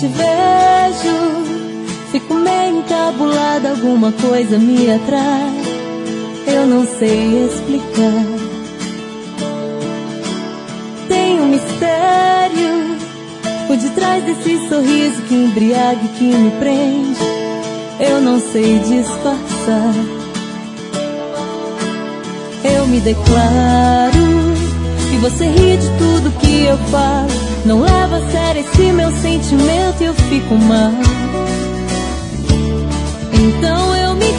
te vejo, fico meio encabulada, alguma coisa me atrai, eu não sei explicar. Tem um mistério por detrás desse sorriso que embriaga e que me prende, eu não sei disfarçar. Eu me declaro e você ri de tudo que eu falo, não leva a sério esse meu sentimento e eu fico mal. Então eu me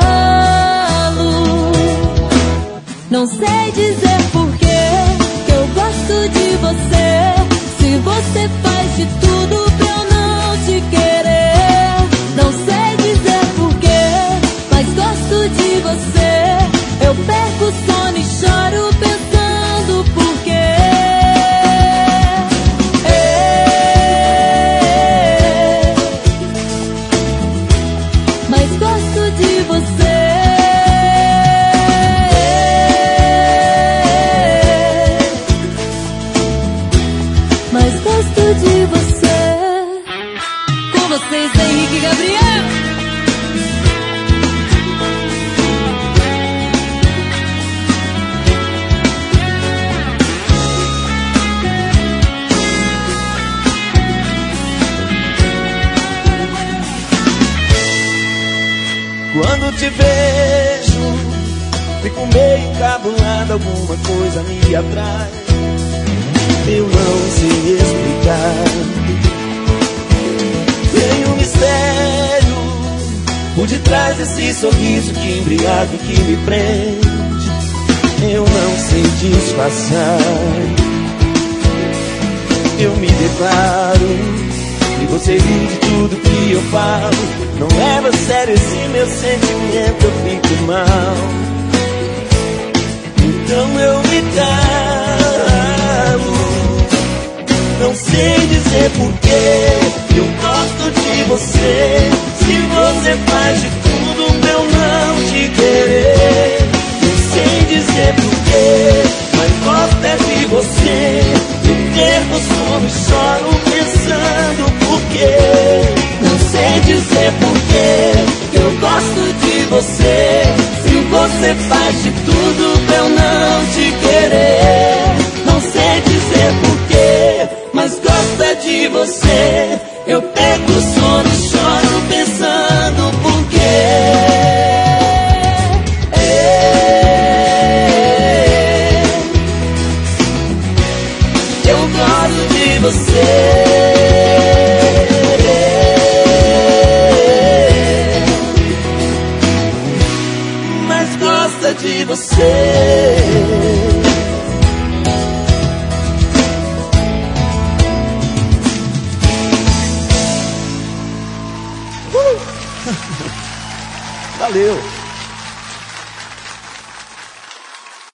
calo, não sei dizer porquê que eu gosto de você, se você faz de tudo pra eu não te querer. Não sei dizer porquê, mas gosto de você, eu perco o sono e choro pensando por quê. Mas gosto de você. Mas gosto de você. Com vocês, Henrique e Gabriel. Quando te vejo, fico meio encabulado, alguma coisa me atrai, eu não sei explicar. Tem um mistério por detrás desse sorriso que embriaga e que me prende, eu não sei disfarçar. Eu me declaro e você ri de tudo que eu falo, não leva a sério esse meu sentimento, eu fico mal. Então eu me calo, não sei dizer porquê eu gosto de você, se você faz de tudo pra eu não te querer. Não sei dizer porquê, mas gosto é de você, eu perco o sono e choro pensando porquê. Não sei dizer porquê que eu gosto de você, se você faz de tudo pra eu não te querer. Não sei dizer porquê, mas gosto é de você, eu perco o sono e choro pensando porquê. Eu gosto de você. De você. Valeu.